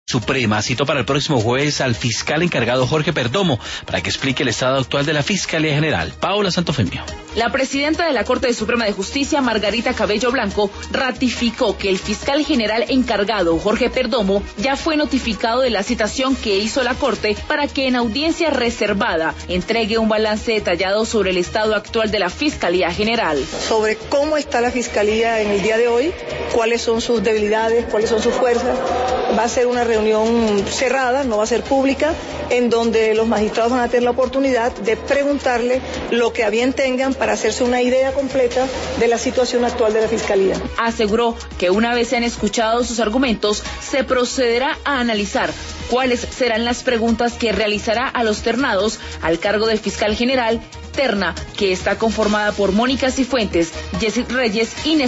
Suprema citó para el próximo jueves al fiscal encargado Jorge Perdomo para que explique el estado actual de la Fiscalía General. Paola Santofimio. La presidenta de la Corte Suprema de Justicia, Margarita Cabello Blanco, ratificó que el fiscal general encargado, Jorge Perdomo, ya fue notificado de la citación que hizo la Corte para que en audiencia reservada entregue un balance detallado sobre el estado actual de la Fiscalía General. Sobre cómo está la Fiscalía en el día de hoy, cuáles son sus debilidades, cuáles son sus fuerzas. Va a ser una reunión cerrada, no va a ser pública, en donde los magistrados van a tener la oportunidad de preguntarle lo que a bien tengan para hacerse una idea completa de la situación actual de la Fiscalía. Aseguró que una vez sean escuchados sus argumentos, se procederá a analizar cuáles serán las preguntas que realizará a los ternados al cargo del fiscal general, terna que está conformada por Mónica Cifuentes, Jessy Reyes y